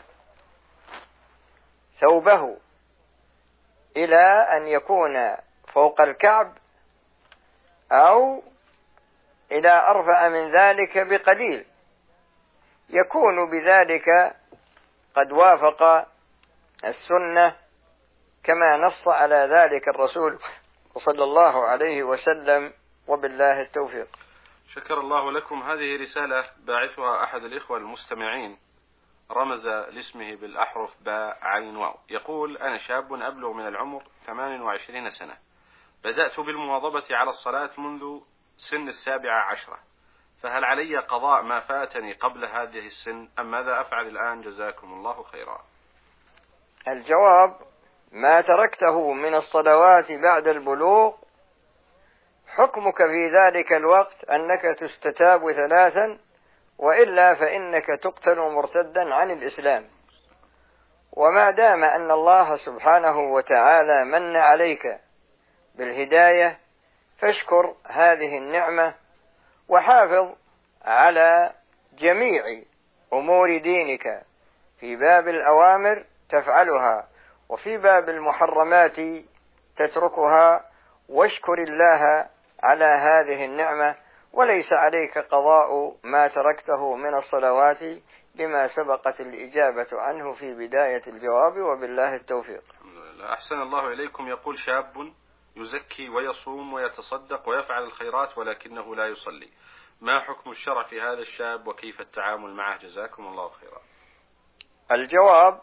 ثوبه إلى أن يكون فوق الكعب أو إلى أرفع من ذلك بقليل، يكون بذلك قد وافق السنة كما نص على ذلك الرسول صلى الله عليه وسلم، وبالله التوفيق. شكر الله لكم. هذه رسالة باعثها أحد الإخوة المستمعين، رمز لاسمه بالأحرف باء عين واو. يقول: أنا شاب أبلغ من العمر 28 سنة، بدأت بالمواظبة على الصلاة منذ سن 17، فهل علي قضاء ما فاتني قبل هذه السن، أم ماذا أفعل الآن؟ جزاكم الله خيرا. الجواب: ما تركته من الصلوات بعد البلوغ حكمك في ذلك الوقت أنك تستتاب 3، وإلا فإنك تقتل مرتدا عن الإسلام. وما دام أن الله سبحانه وتعالى من عليك بالهداية فاشكر هذه النعمة، وحافظ على جميع أمور دينك، في باب الأوامر تفعلها، وفي باب المحرمات تتركها، واشكر الله على هذه النعمة، وليس عليك قضاء ما تركته من الصلوات لما سبقت الإجابة عنه في بداية الجواب، وبالله التوفيق. أحسن الله إليكم. يقول: شاب يزكي ويصوم ويتصدق ويفعل الخيرات ولكنه لا يصلي، ما حكم الشرع في هذا الشاب وكيف التعامل معه؟ جزاكم الله خيرا. الجواب: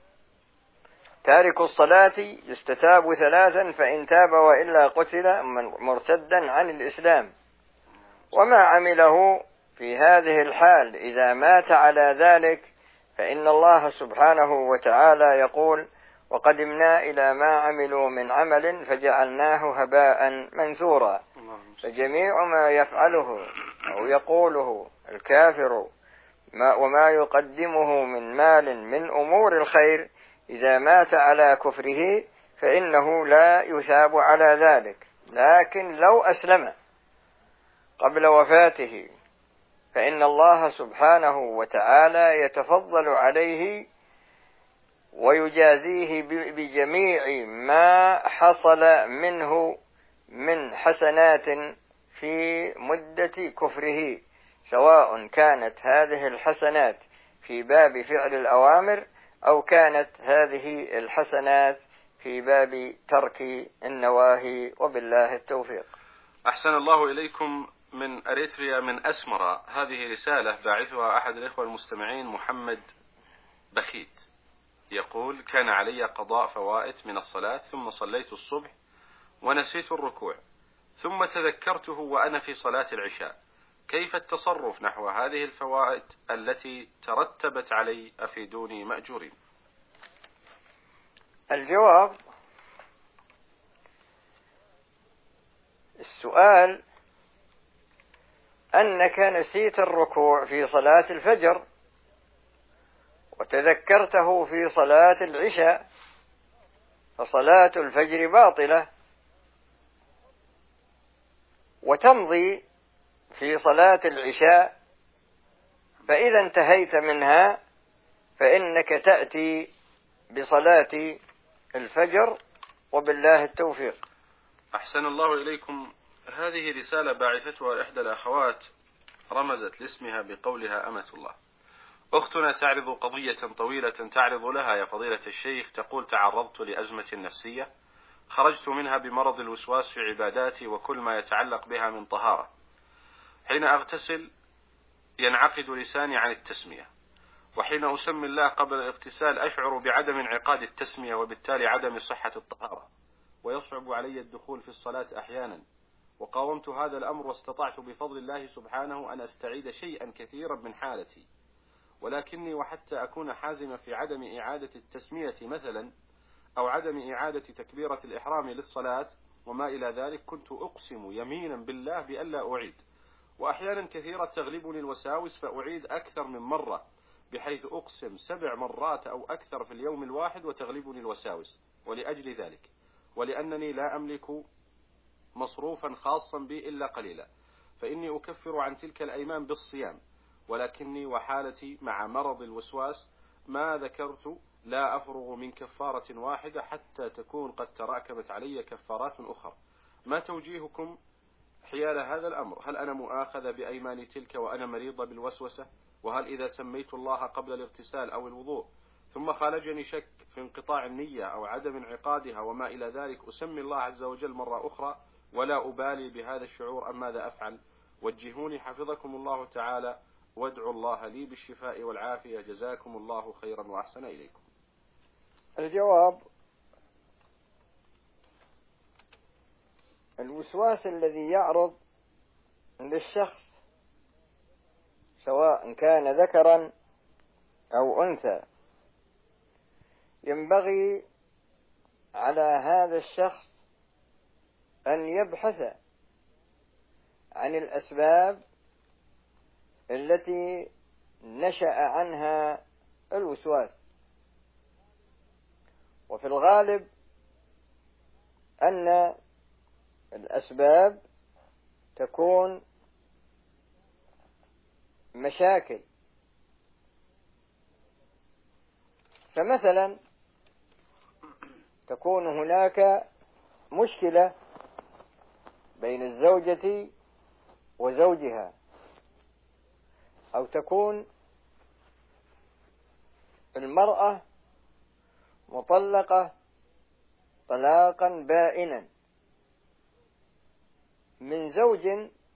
تارك الصلاة يستتاب 3، فإن تاب وإلا قتل مرتدا عن الإسلام. وما عمله في هذه الحال إذا مات على ذلك فإن الله سبحانه وتعالى يقول: وقدمنا إلى ما عملوا من عمل فجعلناه هباء منثورا. فجميع ما يفعله أو يقوله الكافر وما يقدمه من مال من أمور الخير إذا مات على كفره فإنه لا يثاب على ذلك، لكن لو أسلم قبل وفاته فإن الله سبحانه وتعالى يتفضل عليه ويجازيه بجميع ما حصل منه من حسنات في مدة كفره، سواء كانت هذه الحسنات في باب فعل الأوامر أو كانت هذه الحسنات في باب ترك النواهي، وبالله التوفيق. أحسن الله إليكم. من أريتريا من أسمرة، هذه رسالة باعثها أحد الإخوة المستمعين محمد بخيت، يقول: كان علي قضاء فوائت من الصلاة، ثم صليت الصبح ونسيت الركوع، ثم تذكرته وأنا في صلاة العشاء، كيف التصرف نحو هذه الفوائت التي ترتبت علي؟ أفيدوني مأجورين. الجواب: السؤال أنك نسيت الركوع في صلاة الفجر وتذكرته في صلاة العشاء، فصلاة الفجر باطلة، وتمضي في صلاة العشاء، فإذا انتهيت منها فإنك تأتي بصلاة الفجر، وبالله التوفيق. أحسن الله إليكم. هذه رسالة باعثتها إحدى الأخوات، رمزت لاسمها بقولها: أمة الله. أختنا تعرض قضية طويلة تعرض لها يا فضيلة الشيخ، تقول: تعرضت لأزمة نفسية، خرجت منها بمرض الوسواس في عباداتي وكل ما يتعلق بها من طهارة. حين أغتسل ينعقد لساني عن التسمية، وحين أسمي الله قبل الاغتسال أشعر بعدم انعقاد التسمية، وبالتالي عدم صحة الطهارة، ويصعب علي الدخول في الصلاة أحيانا. وقاومت هذا الأمر واستطعت بفضل الله سبحانه أن أستعيد شيئا كثيرا من حالتي، ولكني وحتى أكون حازما في عدم إعادة التسمية مثلا، أو عدم إعادة تكبيرة الإحرام للصلاة وما إلى ذلك، كنت أقسم يمينا بالله بألا أعيد، وأحيانا كثيرة تغلبني الوساوس فأعيد أكثر من مرة، بحيث أقسم 7 مرات أو أكثر في اليوم الواحد وتغلبني الوساوس. ولأجل ذلك، ولأنني لا أملك مصروفا خاصا بي إلا قليلا، فإني أكفر عن تلك الأيمان بالصيام، ولكني وحالتي مع مرض الوسواس ما ذكرت لا أفرغ من كفارة واحدة حتى تكون قد تراكمت علي كفارات أخرى. ما توجيهكم حيال هذا الأمر؟ هل أنا مؤاخذة بأيمان تلك وأنا مريضة بالوسوسة؟ وهل إذا سميت الله قبل الاغتسال أو الوضوء ثم خالجني شك في انقطاع النية أو عدم انعقادها وما إلى ذلك، أسمي الله عز وجل مرة أخرى ولا أبالي بهذا الشعور، أم ماذا أفعل؟ وجهوني حفظكم الله تعالى، وادعوا الله لي بالشفاء والعافية، جزاكم الله خيرا وأحسن إليكم. الجواب: الوسواس الذي يعرض عند الشخص سواء كان ذكرا أو أنثى، ينبغي على هذا الشخص أن يبحث عن الأسباب التي نشأ عنها الوسواس، وفي الغالب أن الأسباب تكون مشاكل. فمثلا تكون هناك مشكلة بين الزوجة وزوجها، أو تكون المرأة مطلقة طلاقا بائنا من زوج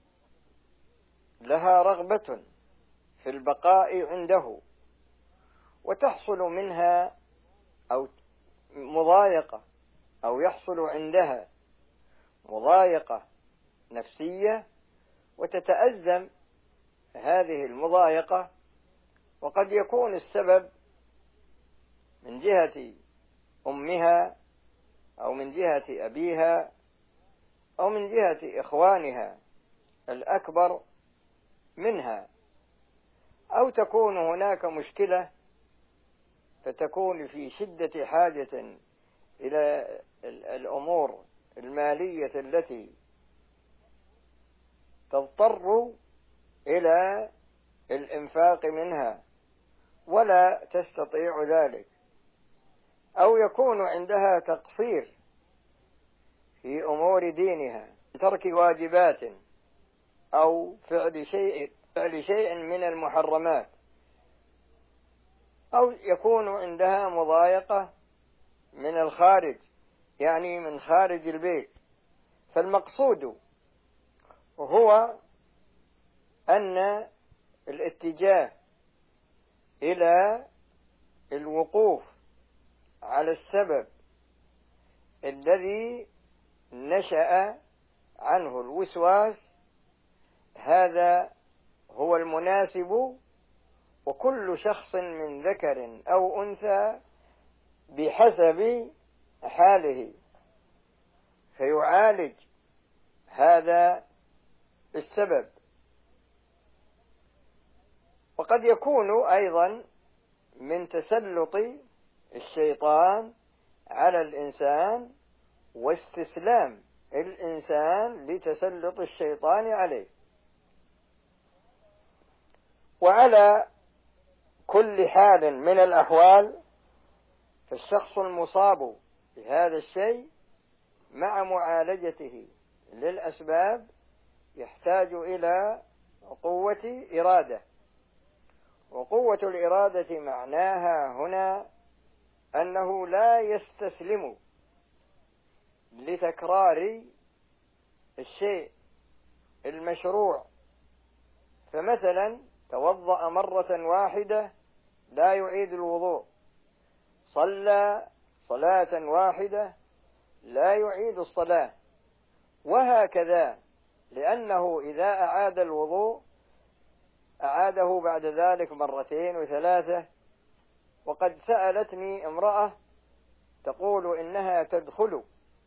لها رغبة في البقاء عنده، وتحصل منها أو مضايقة، أو يحصل عندها مضايقة نفسية، وتتأزم هذه المضايقة، وقد يكون السبب من جهة أمها أو من جهة أبيها أو من جهة إخوانها الأكبر منها، أو تكون هناك مشكلة فتكون في شدة حاجة إلى الأمور المالية التي تضطر إلى الإنفاق منها ولا تستطيع ذلك، أو يكون عندها تقصير في أمور دينها، ترك واجبات أو فعل شيء من المحرمات، أو يكون عندها مضايقة من الخارج يعني من خارج البيت. فالمقصود هو أن الاتجاه إلى الوقوف على السبب الذي نشأ عنه الوسواس هذا هو المناسب، وكل شخص من ذكر أو أنثى بحسب حاله فيعالج هذا السبب. وقد يكون أيضا من تسلط الشيطان على الإنسان واستسلام الإنسان لتسلط الشيطان عليه. وعلى كل حال من الأحوال فالشخص المصاب بهذا الشيء مع معالجته للأسباب يحتاج إلى قوة إرادة. وقوة الإرادة معناها هنا أنه لا يستسلم لتكرار الشيء المشروع. فمثلا توضأ مرة واحدة لا يعيد الوضوء، صلى صلاة واحدة لا يعيد الصلاة، وهكذا، لأنه إذا أعاد الوضوء أعاده بعد ذلك مرتين وثلاثة. وقد سألتني امرأة تقول إنها تدخل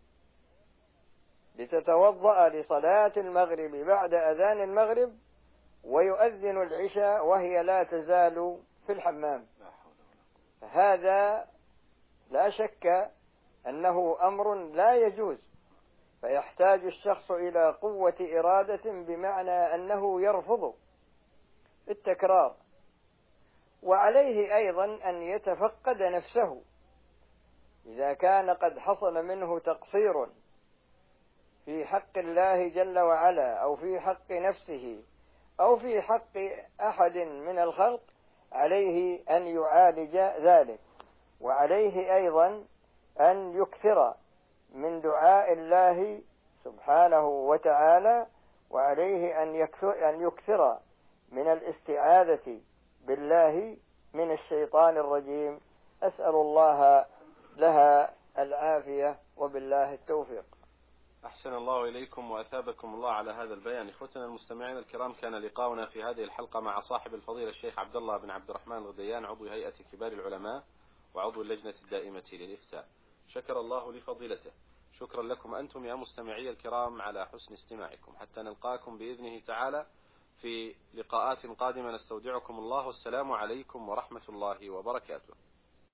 لتتوضأ لصلاة المغرب بعد أذان المغرب ويؤذن العشاء وهي لا تزال في الحمام. هذا لا شك أنه أمر لا يجوز، فيحتاج الشخص إلى قوة إرادة بمعنى أنه يرفض التكرار. وعليه أيضا أن يتفقد نفسه إذا كان قد حصل منه تقصير في حق الله جل وعلا أو في حق نفسه أو في حق أحد من الخلق، عليه أن يعالج ذلك. وعليه أيضا أن يكثر من دعاء الله سبحانه وتعالى، وعليه أن يكثر من الاستعاذة بالله من الشيطان الرجيم. أسأل الله لها العافية وبالله التوفيق. أحسن الله إليكم وأثابكم الله على هذا البيان. إخوتنا المستمعين الكرام، كان لقاؤنا في هذه الحلقة مع صاحب الفضيلة الشيخ عبد الله بن عبد الرحمن الغديان، عضو هيئة كبار العلماء وعضو اللجنة الدائمة للإفتاء. شكر الله لفضيلته. شكرا لكم أنتم يا مستمعي الكرام على حسن استماعكم. حتى نلقاكم بإذنه تعالى في لقاءات قادمة، نستودعكم الله، والسلام عليكم ورحمة الله وبركاته.